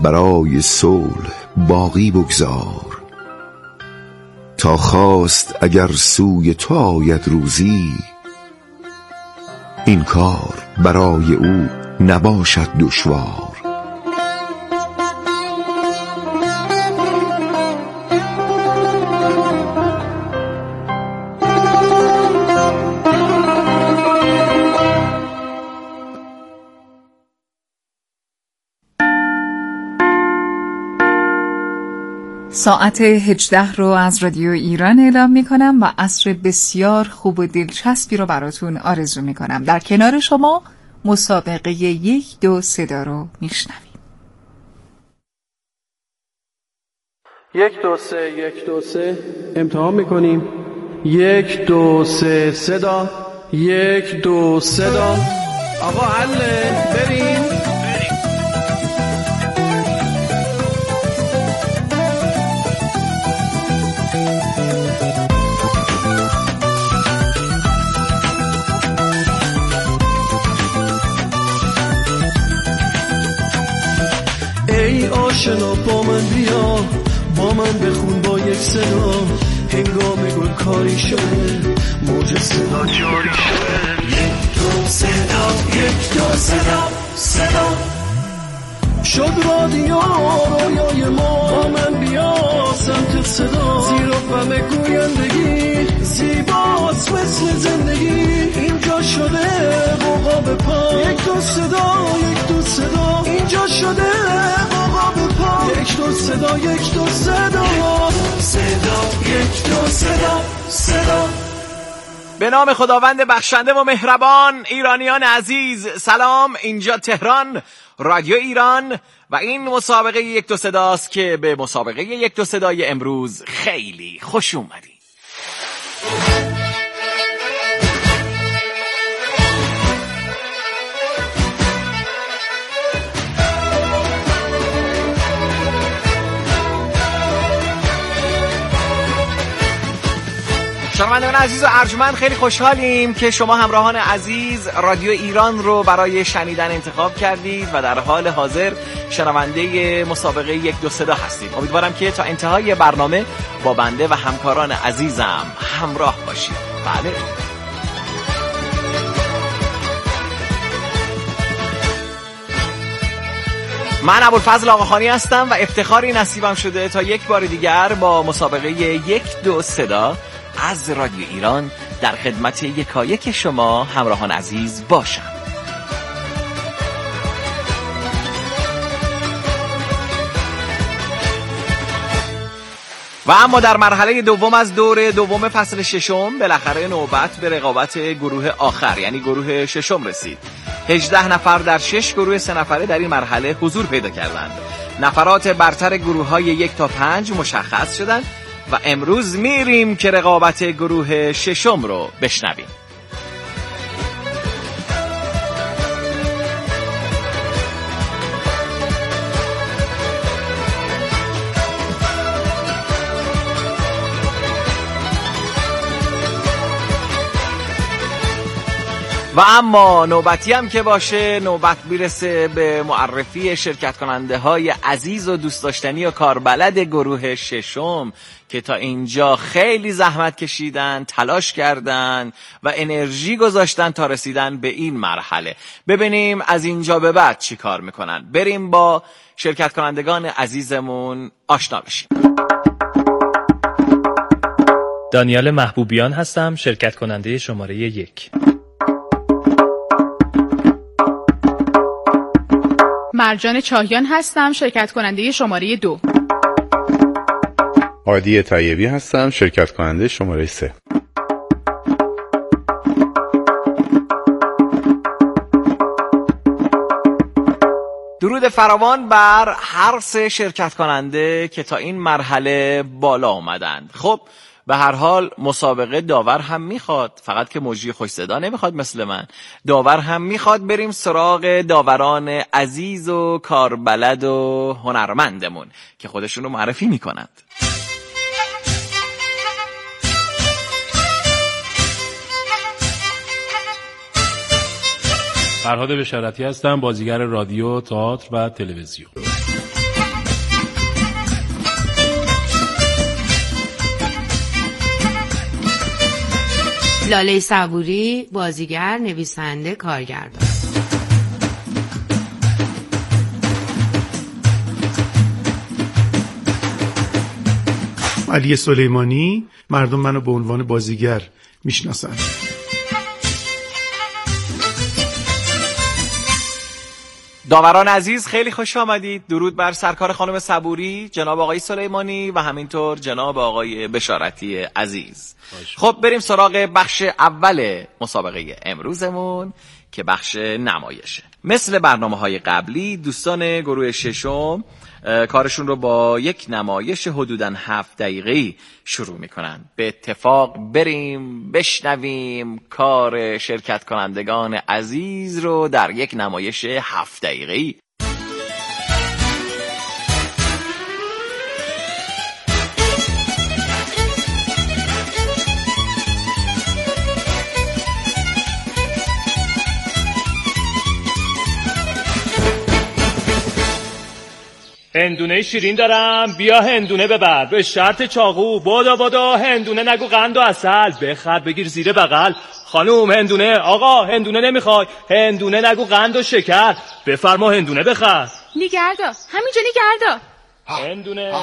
برای صلح باقی بگذار. تا خواست اگر سوی تو آید روزی، این کار برای او نباشد دشوار. ساعت 18 رو از رادیو ایران اعلام می کنم و عصر بسیار خوب و دلچسبی رو براتون آرزو می کنم. در کنار شما مسابقه 1 2 صدا رو می شنویم. 1 2 3 1 2 3 امتحان می کنیم. 1 2 3 صدا. 1 2 صدا. آقا حله بریم. آشنا با من بیا، با من بخون با یک صدا. هنگام گل کاری شده، موج صدا جاری شده. 1 2 صدا، 1 2 صدا، صدا شد رادیو رویای ما. با من بیا سمت صدا، زیر و غم گویندگی زیباست مثل زندگی. اینجا شده قوقا به پا. 1 2 صدا، 1 2 صدا، اینجا شده قوقا به پا. 1 2 صدا، 1 2 صدا، صدا 1 2 صدا، صدا. به نام خداوند بخشنده و مهربان. ایرانیان عزیز سلام، اینجا تهران رادیو ایران و این مسابقه 1 2 صداست که به مسابقه 1 2 صدای امروز خیلی خوش اومدید. شنوندگان عزیز و ارجمند، خیلی خوشحالیم که شما همراهان عزیز رادیو ایران رو برای شنیدن انتخاب کردید و در حال حاضر شنونده مسابقه 1 2 صدا هستید. امیدوارم که تا انتهای برنامه با بنده و همکاران عزیزم همراه باشید. بله، من ابوالفضل آقاخانی هستم و افتخاری نصیبم شده تا یک بار دیگر با مسابقه 1 2 صدا از رادیو ایران در خدمت یکایک شما همراهان عزیز باشم. و اما در مرحله دوم از دور دوم فصل ششم بالاخره نوبت به رقابت گروه آخر یعنی گروه ششم رسید. 18 نفر در 6 گروه 3 نفره در این مرحله حضور پیدا کردند. نفرات برتر گروه‌های 1 تا 5 مشخص شدند و امروز میریم که رقابت گروه ششم رو بشنویم. و اما نوبتی هم که باشه، نوبت میرسه به معرفی شرکت کننده های عزیز و دوست داشتنی و کاربلد گروه ششم که تا اینجا خیلی زحمت کشیدن، تلاش کردن و انرژی گذاشتن تا رسیدن به این مرحله. ببینیم از اینجا به بعد چی کار میکنن. بریم با شرکت کنندگان عزیزمون آشنا بشیم. دانیال محبوبیان هستم، شرکت کننده شماره 1. مرجان چاهیان هستم، شرکت کننده شماره 2. عادی طیبی هستم، شرکت کننده شماره 3. درود فراوان بر هر 3 شرکت کننده که تا این مرحله بالا آمدند. خب به هر حال مسابقه داور هم میخواد، فقط که مجری خوش صدا نمیخواد مثل من. داور هم میخواد. بریم سراغ داوران عزیز و کاربلد و هنرمندمون که خودشون رو معرفی میکنند. فرهاد بشارتی هستم، بازیگر رادیو، تئاتر و تلویزیون. لاله صبوری، بازیگر، نویسنده، کارگردان. علی سلیمانی، مردم منو به عنوان بازیگر میشناسن. داوران عزیز خیلی خوش آمدید. درود بر سرکار خانم صبوری، جناب آقای سلیمانی و همینطور جناب آقای بشارتی عزیز. خب بریم سراغ بخش اول مسابقه امروزمون که بخش نمایشه. مثل برنامه‌های قبلی دوستان گروه ششم کارشون رو با یک نمایش حدوداً 7 دقیقه‌ای شروع میکنن. به اتفاق بریم بشنویم کار شرکت کنندگان عزیز رو در یک نمایش 7 دقیقه‌ای. هندونه شیرین دارم، بیا هندونه ببر به شرط چاقو. بادا هندونه نگو قند و عسل، بخر بگیر زیر بغل. خانوم هندونه، آقا هندونه نمیخوای؟ هندونه نگو قند و شکر، بفرما هندونه بخر. نگردا، همینجا نگردا. هندونه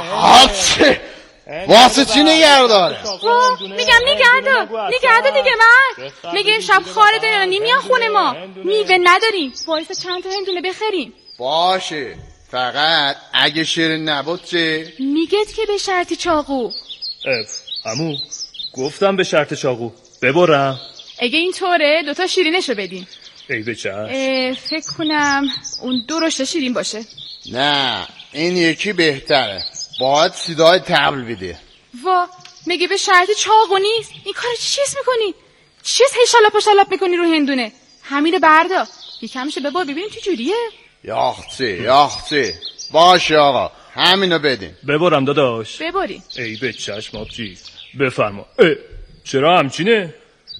واسه چی نگرداره؟ میگم نگردا دیگه. من میگه این شب خارده یا نمیان خونه ما، میوه نداریم، باعث چند تا هندونه بخریم. باشه، فقط اگه شیرین نبود چه؟ میگت که به شرط چاقو. عمو گفتم به شرط چاقو. ببرم اگه اینطوره 2 تا شیرینشو بدین. ای بچه فکر کنم اون درشت شیرین باشه. نه این یکی بهتره، باید صدای طبل بده. وا میگه به شرط چاقو نیست. این کار چیز میکنی؟ چیز هی شلاپ میکنی رو هندونه؟ همینو بردا یکمشو ببر ببینیم چه جوریه. یاختی باشه آقا، همینو بدین. ببرم داداش. ببری. ای به چشم آبجی، بفرما. چرا همچینه؟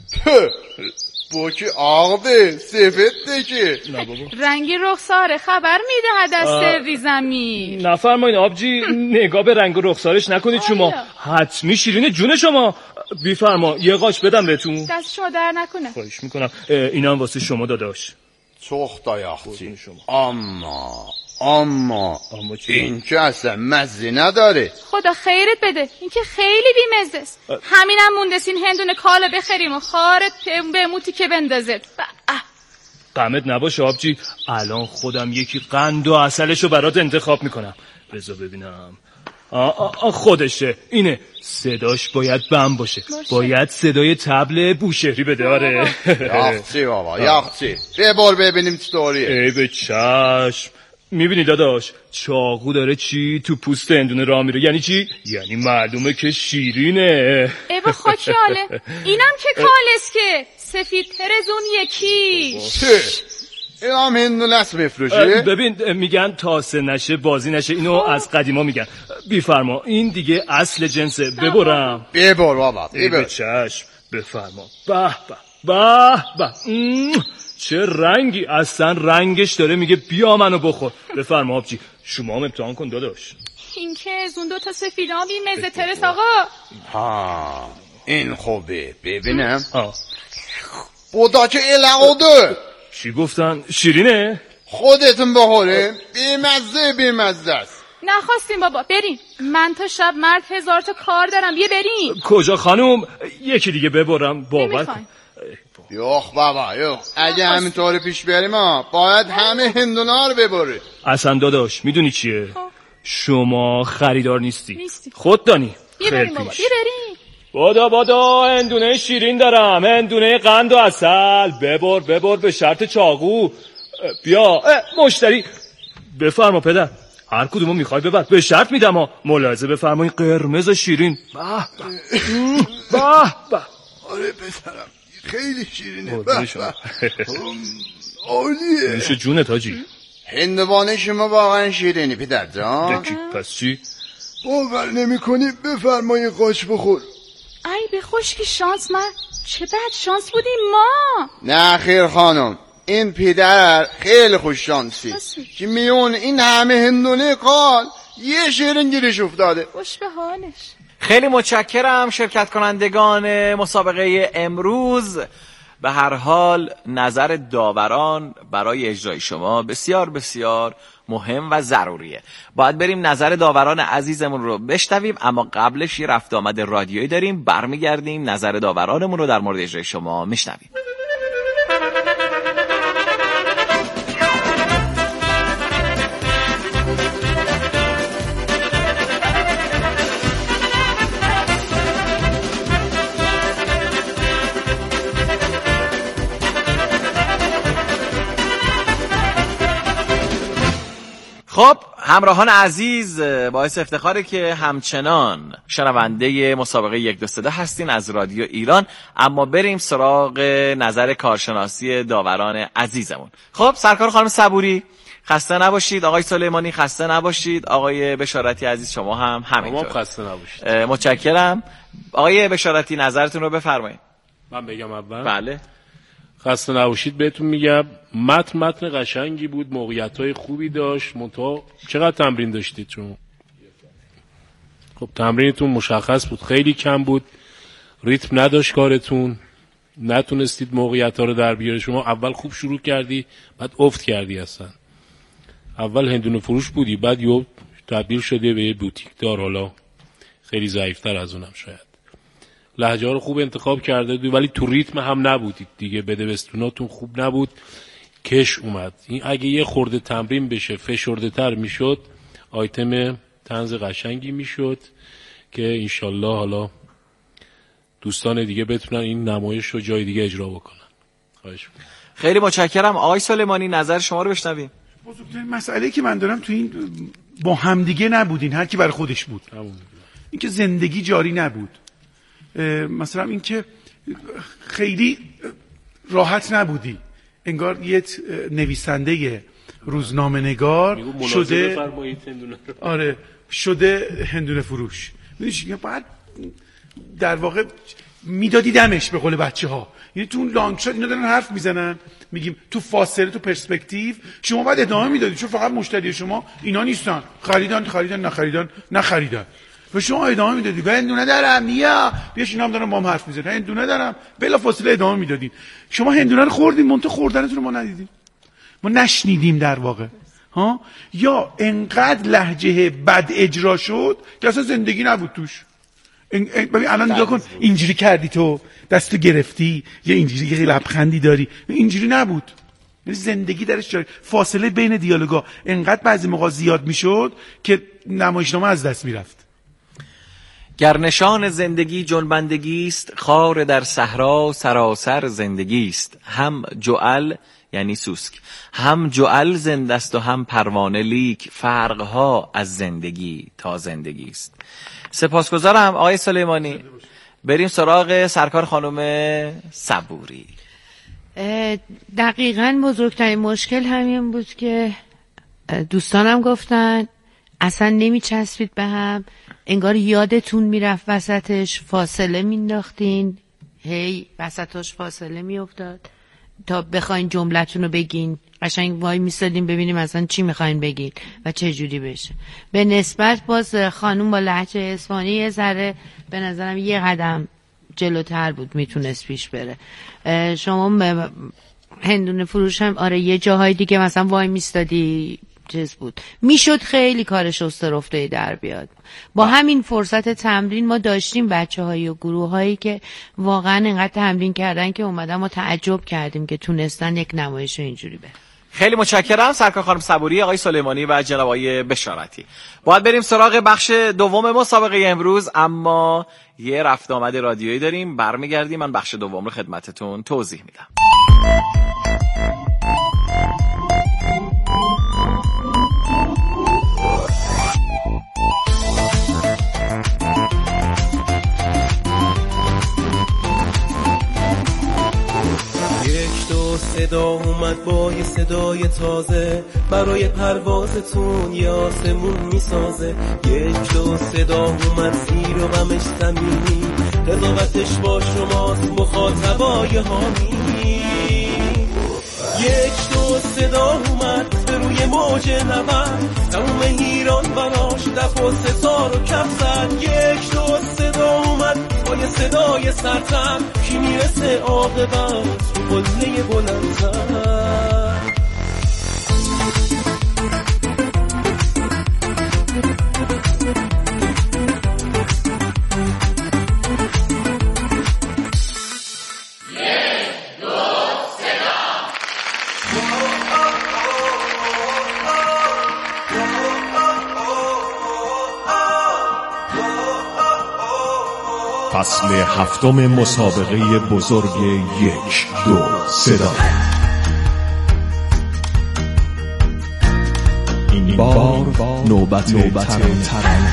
با که آقده سفته که رنگی رخساره خبر میده از سری زمین. نفرمایین آبجی، نگاه به رنگ رخسارش نکنید شما، حتمی شیرین جون شما. بیفرما یه قاش بدم بهتون. دست شما در نکنه. خواهش میکنم. اینم واسه شما داداش. چختا یاختی. اما این که اصلا مزه نداره. خدا خیرت بده، این که خیلی بیمزه است. همینم موندسین هندونه کالا بخریم و خارت به موتی که بندازد. غمت نباشه آبجی، الان خودم یکی قند و عسلشو برات انتخاب میکنم. بذار ببینم. خودشه اینه، صداش باید بم باشه. باید صدای طبل بوشهری بده. آره یاختی بابا یاختی، ببر ببینیم چطوریه. ای به چشم. میبینی داداش چاقو داره چی تو پوست هندونه راه میره. یعنی چی؟ یعنی معلومه که شیرینه. ای با خاکیاله، اینم که کالست که سفید ترزون یکی. این هم هندونه است بفروشه. ببین میگن تاسه نشه بازی نشه، اینو از قدیما میگن. بیفرما این دیگه اصل جنسه. ببرم. ببر بابا ببر. چشم بفرما. به چه رنگی، اصلا رنگش داره میگه بیا منو بخور. بفرما آبجی، شما هم امتحان کن داداش. این که از اون 2 تا سفیدام بی مزه ترس آقا. این خوبه ببینم. بودا که العاده. چی گفتن؟ شیرینه؟ خودتون بخوره. بیمزه است. نخواستیم بابا، بریم. من تا شب مرد 1000 تا کار دارم، بیا بریم. کجا خانوم؟ یکی دیگه ببرم باور کن. یوخ بابا یوخ، اگه همینطور پیش بریم باید همه هندونا رو ببری. اصلا داداش میدونی چیه؟ شما خریدار نیستی. خود دانی. یه بریم بابا، یه بریم. بادا هندونه شیرین دارم، هندونه قند و عسل. ببر به شرط چاقو. بیا مشتری. بفرما پدر، هر کدومو میخوای ببر، به شرط میدم. ملاحظه بفرمایید قرمز شیرین. به آره پسرم خیلی شیرینه. عالیه. میشه جونت حاجی. هندوانه شما واقعا شیرینی پدر جان. پس چی؟ باور نمی کنی؟ بفرمایی قاش بخور. ای به خشکی شانس، من چه بد شانس بودیم ما. نه خیر خانم، این پدر خیلی خوش شانسی که میون این همه هندونه قال یه شیرین گیرش افتاده. خوش به حالش. خیلی متشکرم شرکت کنندگان مسابقه امروز. به هر حال نظر داوران برای اجرای شما بسیار بسیار مهم و ضروریه. باید بریم نظر داوران عزیزمون رو بشنویم، اما قبلش یه رفت آمد رادیویی داریم. برمیگردیم نظر داورانمون رو در مورد اجرای شما میشنویم. خب همراهان عزیز، باعث افتخاره که همچنان شنونده مسابقه 1 2 3 هستین از رادیو ایران. اما بریم سراغ نظر کارشناسی داوران عزیزمون. خب سرکار خانم صبوری خسته نباشید، آقای سلیمانی خسته نباشید، آقای بشارتی عزیز شما هم همینطور خسته نباشید. متشکرم. آقای بشارتی نظرتون رو بفرمایید. من بگم اول؟ بله. خسته نباشید بهتون میگم. متن قشنگی بود، موقعیت‌های خوبی داشت. منتها چقدر تمرین داشتید شما؟ خب تمرینتون مشخص بود خیلی کم بود، ریتم نداشت کارتون، نتونستید موقعیت‌ها رو در بیاری. شما اول خوب شروع کردی بعد افت کردی. اصلا اول هندونه فروش بودی، بعد یه تبدیل شده به یه بوتیک دار، حالا خیلی ضعیف‌تر از اونم شاید. لهجه رو خوب انتخاب کرده بود ولی تو ریتم هم نبودید دیگه، بدبستوناتون خوب نبود، کش اومد. این اگه یه خورده تمرین بشه فشرده تر میشد، آیتم طنز قشنگی میشد که انشالله حالا دوستان دیگه بتونن این نمایش رو جای دیگه اجرا بکنن. خواهش می‌کنم. خیلی متشکرم. آقای سلیمانی نظر شما رو بشنویم. بزرگترین مسئله که من دارم تو این با همدیگه نبودین، هر کی برای خودش بود. این که زندگی جاری نبود. مثلا این که خیلی راحت نبودی، انگار یه نویسنده روزنامه نگار شده، آره شده هندونه فروش. میدونی بعد در واقع میدادی دمش به قول بچه ها. یعنی تو اون لانگ شات اینا دارن حرف میزنن، میگیم تو فاصله تو پرسپکتیو شما باید ادامه میدادی، چون فقط مشتری شما اینا نیستن، خریدن نخریدن و شما ادامه میدادی. من هندونه دارم بیاش اینا هم دارن با هم حرف میزنن، هندونه دارم، بلا فاصله ادامه میدادین. شما هندونه رو خوردین، منتها خوردنتون رو ما ندیدیم، ما نشنیدیم در واقع. ها یا انقدر لهجه بد اجرا شد که اصلا زندگی نبود توش. ببین الان نگاه کن، اینجوری کردی تو دستو گرفتی، یا اینجوری یه لبخندی داری، اینجوری نبود. یعنی زندگی درش جاری، فاصله بین دیالوگا انقدر بعضی موقع زیاد میشد که نمایشنامه از دست میرفت. گرنشان زندگی جنبندگی است، خار در صحرا سراسر زندگی است. هم جعل یعنی سوسک، هم جعل زنده است و هم پروانه، لیک فرقها از زندگی تا زندگی است. سپاسگزارم آقای سلیمانی. بریم سراغ سرکار خانم صبوری. دقیقاً بزرگترین مشکل همین بود که دوستانم گفتن اصلا نمیچسبید به هم، انگار یادتون میرفت وسطش، فاصله مینداختین، هی وسطش فاصله میافتاد تا بخواین جملتون رو بگین. قشنگ وای میستادیم ببینیم اصلا چی میخواین بگین و چه جوری بشه. به نسبت باز خانوم با لهجه اصفهانی یه ذره به نظرم یه قدم جلوتر بود، میتونست پیش بره. شما هندونه فروش هم آره یه جاهای دیگه مثلا وای میستادی چیز بود، میشد خیلی کارش استرفته در بیاد. با همین فرصت تمرین ما داشتیم بچه‌هایی و گروه‌هایی که واقعا اینقدر تمرین کردن که اومدن ما تعجب کردیم که تونستن یک نمایش اینجوری بره. خیلی متشکرم سرکار خانم صبوری، آقای سلیمانی و جناب آقای بشارتی. باید بریم سراغ بخش دوم مسابقه امروز، اما یه رفت آمد رادیویی داریم. برمیگردیم من بخش دوم رو خدمتتون توضیح میدم. صدا اومد با یه صدای تازه، برای پروازتون یه آسمون میسازه. یک دو صدا اومد زیر و غمش زمینی، قضاوتش با شماست مخاطبای حامی. یک دو صدا اومد به روی موج نبرد، تموم ایران براش دف و ستار و کف زد. یک دو اومد با یه صدای سرتم کی میرسه عاقبت تو قله بلندتر. فصل هفتم مسابقه بزرگ 1 2 صدا. این بار نوبت ترانه.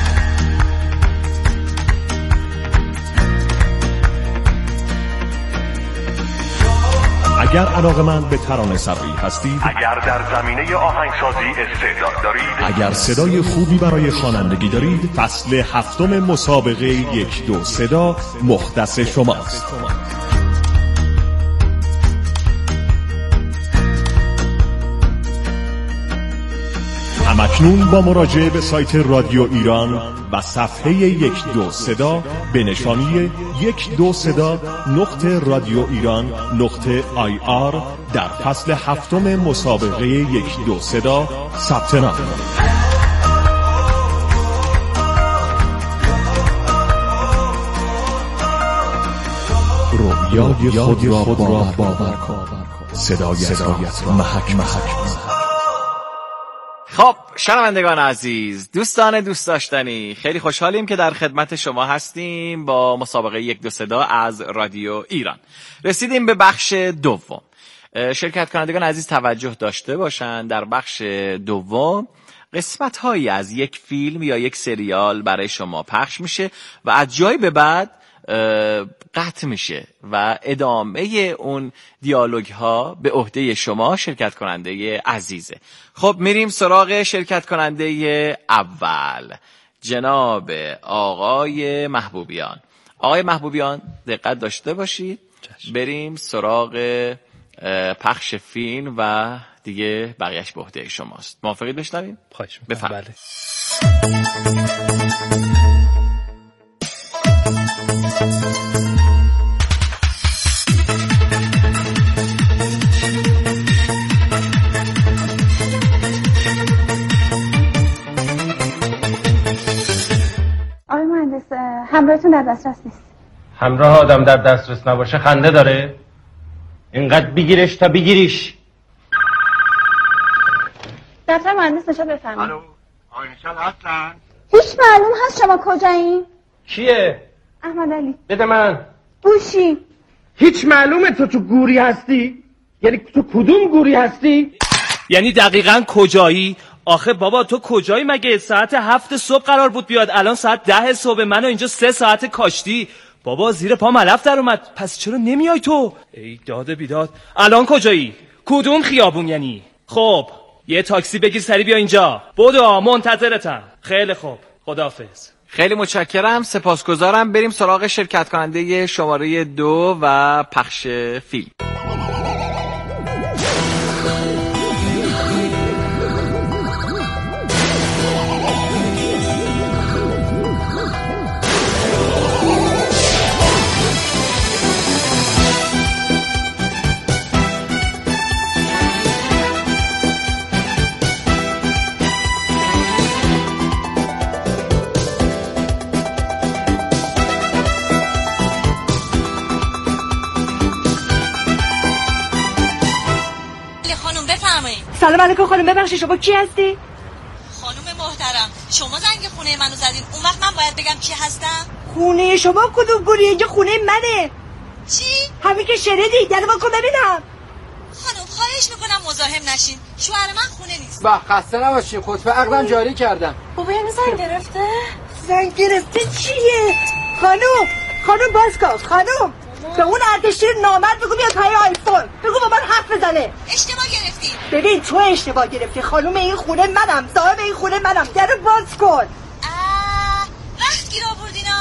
اگر علاقه‌مند به ترانه سرایی هستید، اگر در زمینه آهنگسازی استعداد دارید، اگر صدای خوبی برای خوانندگی دارید، فصل هفتم مسابقه 1 2 صدا مختص شماست. همکنون با مراجعه به سایت رادیو ایران و صفحه 1 2 صدا به نشانی 1 2 صدا نقطه رادیو ایران نقطه IR در فصل هفتم مسابقه 1 2 صدا ثبت نام کنید. رویای خود را باور کن، صدایت محک. خب شنوندگان عزیز، دوستان دوست داشتنی، خیلی خوشحالیم که در خدمت شما هستیم با مسابقه 1 2 صدا از رادیو ایران. رسیدیم به بخش دوم. شرکت کنندگان عزیز توجه داشته باشند، در بخش دوم قسمت هایی از یک فیلم یا یک سریال برای شما پخش میشه و از جای به بعد قطع میشه و ادامه اون دیالوگ ها به عهده شما شرکت کننده عزیزه. خب میریم سراغ شرکت کننده اول، جناب آقای محبوبیان. آقای محبوبیان دقت داشته باشید. بریم سراغ پخش فیلم و دیگه بقیهش به عهده شماست. موافقی بشنویم؟ خواهش می‌کنم. بفرمایید. آقای مهندس، همراهتون در دسترس نیست. همراه آدم در دسترس نباشه خنده داره؟ اینقدر بگیرش تا بگیریش. دفتر مهندس نشا بفرمایید. الو، آقای نشاد هستن؟ هیچ معلوم هست شما کجایین؟ کیه؟ احمد علی. بده من. گوشی. هیچ معلومه تو گوری هستی؟ یعنی تو کدوم گوری هستی؟ یعنی دقیقاً کجایی؟ آخه بابا تو کجایی مگه؟ ساعت 7 صبح قرار بود بیاد، الان ساعت 10 صبح، منو اینجا 3 ساعت کاشتی. بابا زیر پا ملف در اومد. پس چرا نمیای تو؟ ای داد بیداد. الان کجایی؟ کدوم خیابون یعنی؟ خب یه تاکسی بگیر سری بیا اینجا. بدو منتظرتم. خیلی خوب، خداحافظ. خیلی متشکرم، سپاسگزارم. بریم سراغ شرکت کننده شماره 2 و پخش فیلم. سلام علیکم خانم، ببخشید شما کی هستی؟ خانم محترم، شما زنگ خونه منو زدین، اون وقت من باید بگم کی هستم؟ خونه شما کدوم گوریه؟ اینجا خونه منه. چی؟ همین که شنیدی، در واقع ببینم. خانم خواهش میکنم مزاحم نشین، شوهر من خونه نیست. با خسته نباشی، خطبه عقدم جاری کردم. بابا یعنی زنگ گرفته؟ زنگ گرفته چیه؟ خانم باز کن. خانم به اون اردشیر نامرد بگو بیاد پای آیفون، بگو با من حرف بزنه. اشتباه گرفتی. ببین تو اشتباه گرفتی. خانم این خونه منم، صاحب این خونه منم. در باز کن. وقت گیر آوردینا.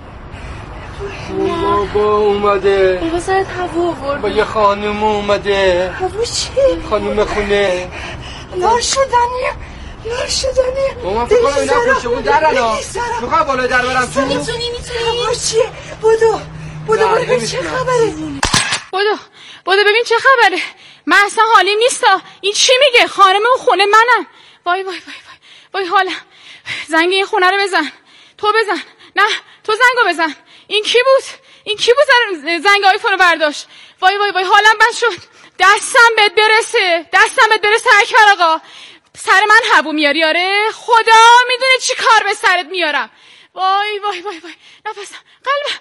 بابا اومده. بابا سرت هوا آورد. با یه خانم اومده. هوا چی؟ خانم خونه. ناشدنی. لار شدنه. مامان فکر کنم اینا پشتمون درن ها. میخوام بالای در برم تو. میتونی چیه؟ بدو ببین چه خبره. بدو ببین چه خبره. من اصلا حالیم نیستا. این چی میگه؟ خانم اون خونه منم. وای حالم. زنگ این خونه رو بزن. تو بزن. نه تو زنگو بزن. این کی بود زنگ آیفون رو برداشت. وای حالم بد شد. دستم بهت برسه اکبر آقا. سر من هبو میاری؟ آره خدا میدونه چی کار به سرت میارم. وای نفسم قلبم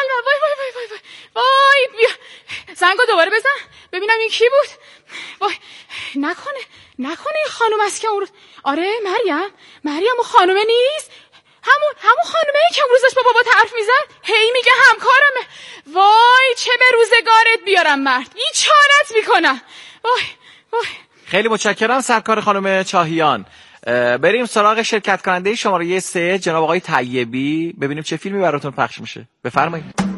وای بیا زنگو دوباره بزن ببینم این کی بود. وای نکنه این خانوم است که اون روز. آره مریم اون خانومه نیست؟ همون خانومه که اون روزش با بابا حرف میزد هی میگه همکارمه. وای چه به روزگارت بیارم مرد، این چارت میکنم. وای خیلی متشکرم سرکار خانم چاهیان. بریم سراغ شرکت کننده شماره 3 جناب آقای طیبی، ببینیم چه فیلمی براتون پخش میشه. بفرمایید.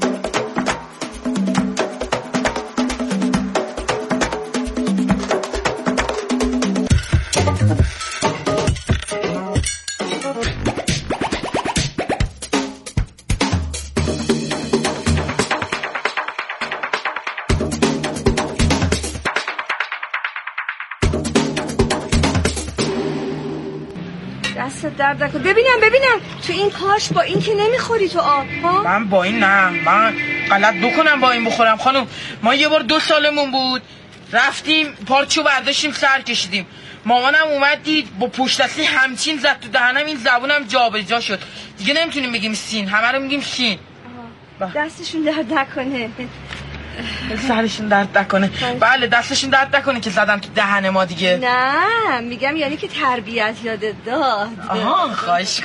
دست درد نکن. ببینم تو این کاش با این که نمیخوری تو آب ها؟ من با این نه، من غلط بکنم با این بخورم خانم. ما یه بار 2 سالمون بود رفتیم پارچو برداشتیم سر کشیدیم، مامانم اومد دید با پشت دستی همچین زد تو دهنم، این زبونم جابجا شد دیگه. نمیتونیم بگیم سین، همه رو میگیم شین. دستشون درد نکنه. سرشون درد نکنه. بله دستشون درد نکنه که زدن تو دهن ما دیگه. نه میگم یعنی که تربیت یادت داد. خواهش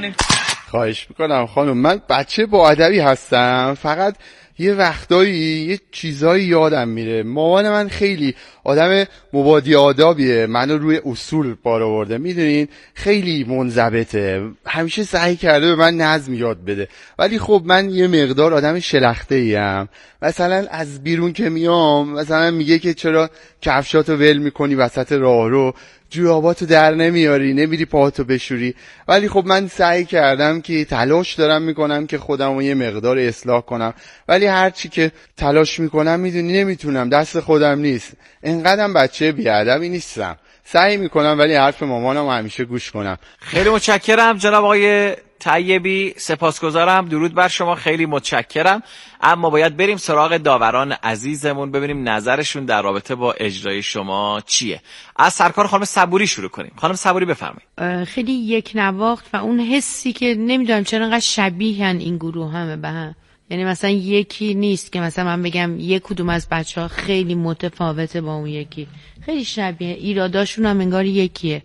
میکنم خانم. من بچه با ادبی هستم، فقط یه وقتایی یه چیزایی یادم میره. مامان من خیلی آدم مبادی آدابیه، منو روی اصول بار آورده، میدونین خیلی منضبطه، همیشه سعی کرده به من نظم یاد بده. ولی خب من یه مقدار آدم شلخته ایم. مثلا از بیرون که میام مثلا میگه که چرا کفشاتو ول میکنی وسط راهرو، جوراباتو در نمیاری، نمیری پاهاتو بشوری. ولی خب من سعی کردم که تلاش دارم میکنم که خودمو یه مقدار اصلاح کنم، ولی هرچی که تلاش میکنم میدونی نمیتونم، دست خودم نیست. انقدرم بچه بیادبی نیستم، سعی میکنم ولی حرف مامانم همیشه گوش کنم. خیلی متشکرم جناب آقای طیبی، سپاسگزارم، درود بر شما، خیلی متشکرم. اما باید بریم سراغ داوران عزیزمون ببینیم نظرشون در رابطه با اجرای شما چیه. از سرکار خانم صبوری شروع کنیم. خانم صبوری بفرمایید. خیلی یک نواخت و اون حسی که نمیدونم چرا انقدر شبیهن این گروه همه به هم، یعنی مثلا یکی نیست که مثلا من بگم یک کدوم از بچه‌ها خیلی متفاوته با اون یکی، خیلی شبیه، ایراداشون هم انگار یکیه.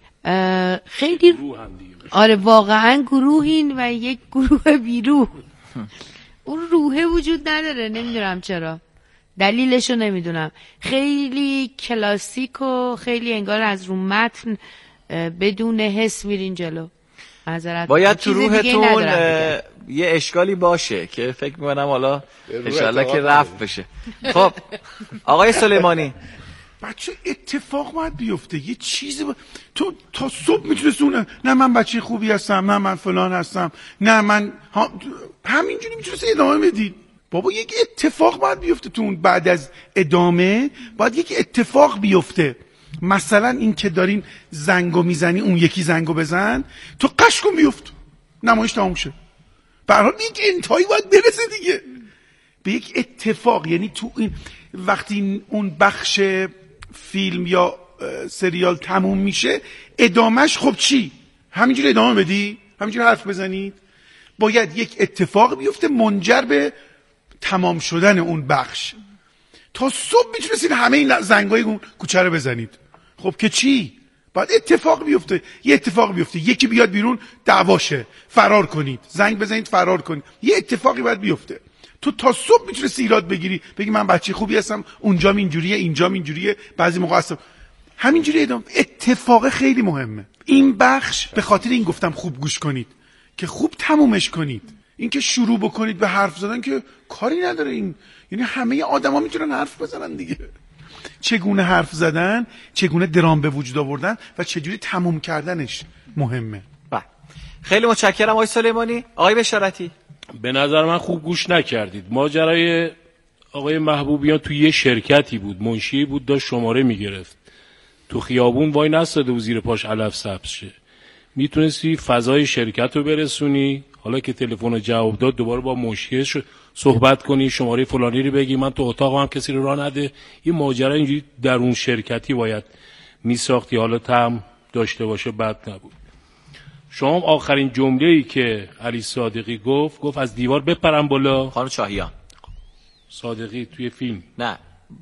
خیلی آره واقعا گروهین و یک گروه بیروح. اون روحه وجود نداره، نمیدونم چرا، دلیلشو نمیدونم. خیلی کلاسیک و خیلی انگار از رو متن بدون حس میرین جلو. باید تو روحتون یه اشکالی باشه که فکر میکنم حالا انشالله که رفت بشه. خب آقای سلیمانی، بچه اتفاق باید بیفته، یه چیزی تو تا صبح میتونستونه نه من بچه خوبی هستم، نه من فلان هستم، نه من همینجوری میتونست ادامه بدید. بابا یک اتفاق باید بیفته تو اون، بعد از ادامه باید یک اتفاق بیفته. مثلا این که دارین زنگو میزنی اون یکی زنگو بزن، تو قشکو بیفت، نمایش تمام شه. به هر حال یک انتهایی باید برسه دیگه به یک اتفاق. یعنی تو این وقتی اون بخش فیلم یا سریال تموم میشه، ادامهش خب چی؟ همینجوری ادامه بدی؟ همینجوری حرف بزنید؟ باید یک اتفاق بیفته منجر به تمام شدن اون بخش. تا صبح میتونستید همه این زنگای اون کوچه رو بزنید، خب که چی؟ باید اتفاق بیفته. یه اتفاق بیفته، یکی بیاد بیرون دعواشه، فرار کنید، زنگ بزنید فرار کنید، یه اتفاقی باید بیفته. تو تا صبح میتونستی ایراد بگیری، بگی من بچه خوبی هستم، اونجام اینجوریه، اینجام اینجوریه، بعضی موقع هستم همینجوری ادامه. اتفاق خیلی مهمه. این بخش به خاطر این گفتم خوب گوش کنید که خوب تمومش کنید. این که شروع بکنید به حرف زدن که کاری نداره، این یعنی همه آدما میتونن حرف بزنن دیگه. چگونه حرف زدن، چگونه درام به وجود آوردن و چجوری تموم کردنش مهمه. خیلی متشکرم آقای سلیمانی. آقای بشارتی، به نظر من خوب گوش نکردید. ماجرای آقای محبوبیان تو یه شرکتی بود، منشی بود، داشت شماره میگرفت، تو خیابون وای نستاده و زیر پاش علف سبز شه. میتونستی فضای شرکت رو برسونی، حالا که تلفن رو جواب داد دوباره با منشی صحبت کنی، شماره فلانی رو بگی، من تو اتاقم هم کسی رو راه نده. یه ماجرا اینجوری در اون شرکتی باید میساختی، حالا تم داشته باشه بد نبود. شما آخرین جمله‌ای که علی صادقی گفت از دیوار بپرم بالا. خانم چاهیان صادقی توی فیلم؟ نه،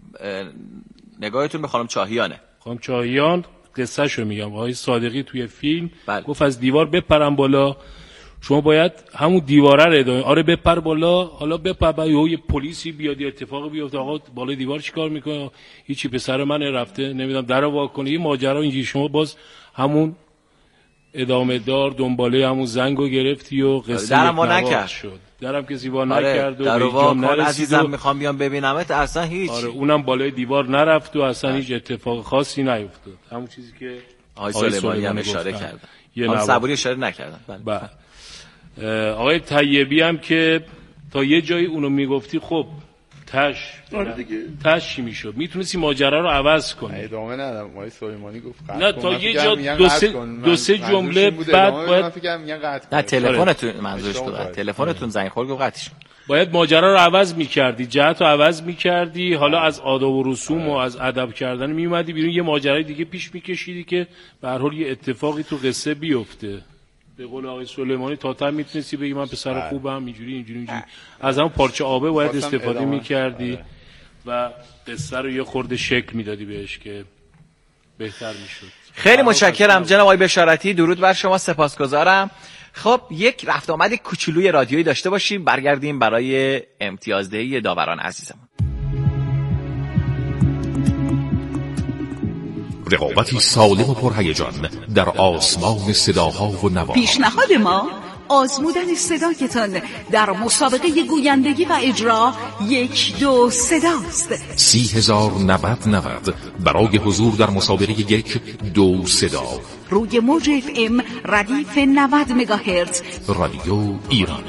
نگاهتون به خانم چاهیانه. خانم چاهیان قصه‌شو میگم. آقای صادقی توی فیلم گفت از دیوار بپرم بالا. شما باید همون دیواره رو ادامه. آره بپر بالا، حالا بپر، یه پلیسی بیاد، اتفاقی بیفته، آقا بالای دیوار چیکار میکنه؟ هیچی، پسر من رفته نمیدونم درو وا کنه. یه ماجرا اینجوری شما باز همون ادامه دار دنباله همون زنگو گرفتی و قصه درم وا نکرد شد. درم کسی وا نکرد و درو وا کن عزیزم، و میخوام بیام ببینمت، اصلا هیچ. آره اونم بالای دیوار نرفت و اصلا هیچ اتفاق خاصی نیفتاد. همون چیزی که آقای سلیمانی هم اشاره کردن، آقای صبوری اشاره نکردن. بله. آقای طیبی هم که تا یه جایی اونو میگفتی خب تش چی میشد؟ میتونستی ماجرا رو عوض کنی. ادامه ندم. آقای سلیمانی گفت نه تا یه جا دو سه جمله بعد باید نه تلفنتون منظورش بود، تلفنتون زنگ خورد گفت قطعش کن. باید ماجرا رو عوض میکردی، جهت رو عوض میکردی، حالا از آداب و رسوم و از ادب کردن میومدی بیرون، یه ماجرای دیگه پیش میکشیدی که به هر حال یه اتفاقی تو قصه بیفته. به قول آقای سلیمانی تا تا میتونستی بگی من پسر خوبم، اینجوری از همون پارچه آبه باید استفاده میکردی و قصه رو یه خورده شکل میدادی بهش که بهتر میشد. خیلی متشکرم جناب آقای بشارتی، درود بر شما، سپاسگزارم. خب یک رفت آمد کوچولوی رادیویی داشته باشیم، برگردیم برای امتیازدهی داوران عزیزمون. رقابتی سالم و پرهیجان در آسمان صداها و نواها. پیشنهاد ما آزمودن صدایتان در مسابقه گویندگی و اجرا 1 2 صداست. 30,090 برای حضور در مسابقه 1 2 صدا روی موج FM ردیف 90 مگاهرتز رادیو ایران.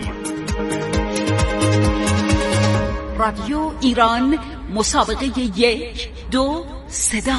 رادیو ایران، مسابقه 1 2 صدا.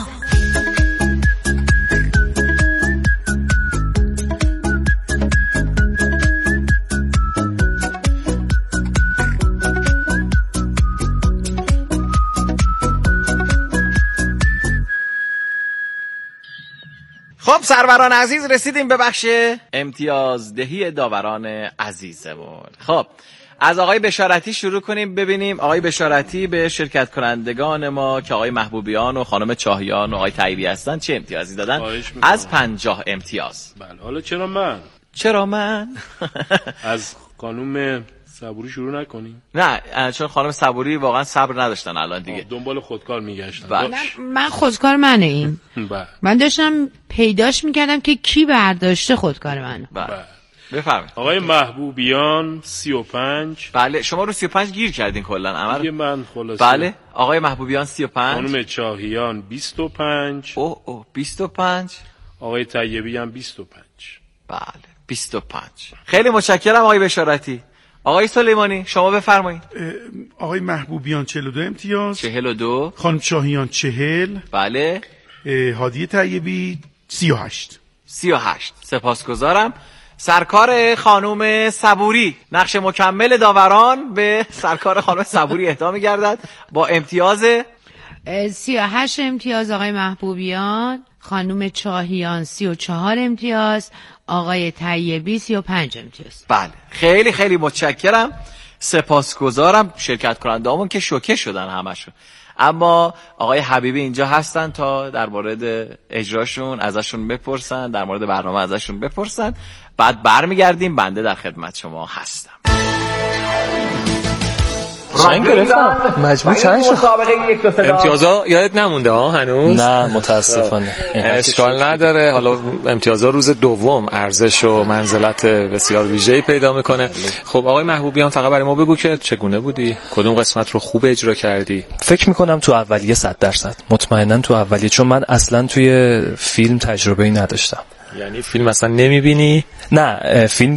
خب سروران عزیز، رسیدیم به بخش امتیازدهی داوران عزیزمون. خب از آقای بشارتی شروع کنیم، ببینیم آقای بشارتی به شرکت کنندگان ما که آقای محبوبیان و خانم چاهیان و آقای طیبی هستن چه امتیازی دادن از 50 امتیاز. بله. حالا چرا من از خانم صبوری شروع نکنیم؟ نه، چون خانم صبوری واقعا صبر نداشتن الان دیگه، دنبال خودکار میگشتن. من خودکار منه این. من داشتم پیداش میکردم که کی برداشته خودکار منو. بفرمایید. آقای محبوبیان 35. بله شما رو 35 گیر کردین کلا عمل. من خلاصه. بله آقای محبوبیان 35، خانم چاهیان 25. 25. آقای طیبی هم 25. بله 25. خیلی متشکرم آقای بشارتی. آقای سلیمانی شما بفرمایید. آقای محبوبیان 42 امتیاز. 42. خانم چاهیان 40. بله. هادی طیبی 38. سپاسگزارم. سرکار خانم صبوری، نقش مکمل داوران به سرکار خانم صبوری اهدا می‌گردد با امتیاز 38 امتیاز آقای محبوبیان، خانم چاهیان 34 امتیاز، آقای طیبی 35 امتیاز. بله خیلی خیلی متشکرم، سپاسگزارم. شرکت کننده‌هامون که شوکه شدن همشون، اما آقای حبیبی اینجا هستن تا در مورد اجراشون ازشون بپرسن، در مورد برنامه ازشون بپرسن، بعد برمیگردیم. بنده در خدمت شما هستم. قشنگ گرفتم. مجموع چند شد؟ امتیازا یادت نمونده ها هنوز؟ نه متاسفانه. اشکال نداره. حالا امتیازا روز دوم ارزش و منزلت بسیار ویژه‌ای پیدا میکنه. خب آقای محبوبیان فقط برای ما بگو که چگونه بودی؟ کدوم قسمت رو خوب اجرا کردی؟ فکر میکنم تو اولیه 100%. مطمئنا تو اولیه، چون من اصلا توی فیلم تجربه‌ای نداشتم. یعنی فیلم اصلا نمیبینی؟ نه، فیلم